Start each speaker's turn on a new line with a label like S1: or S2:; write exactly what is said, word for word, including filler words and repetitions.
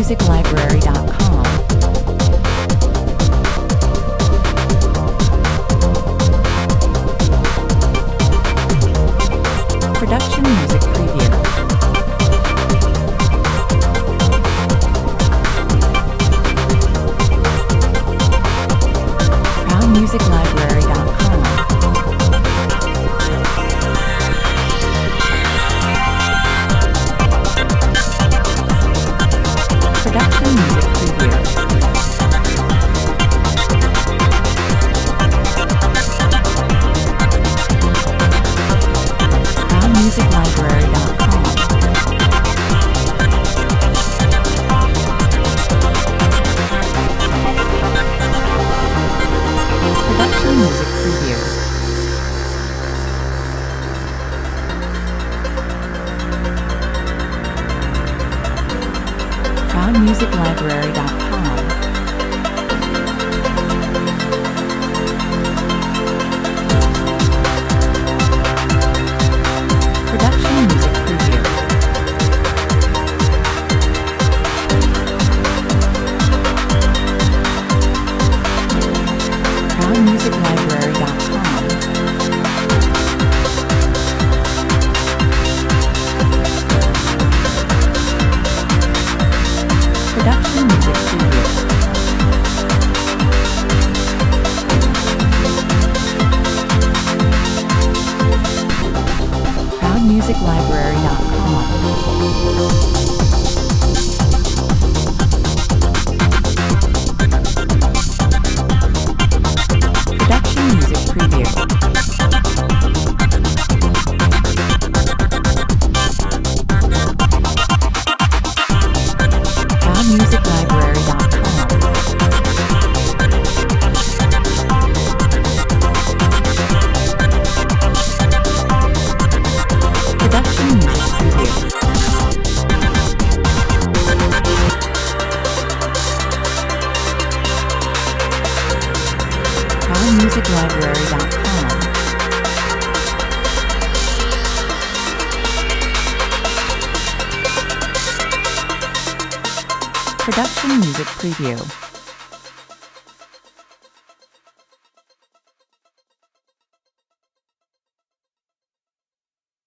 S1: music library dot com. Production music preview. crown music library dot com. Production music preview. crown music library dot com. Production music preview. crown music library dot com. Production music preview. crown music library dot com. Production music preview. crown music library dot com. Production music preview. crown music library dot com. Production music preview. crown music library dot com. Production music preview.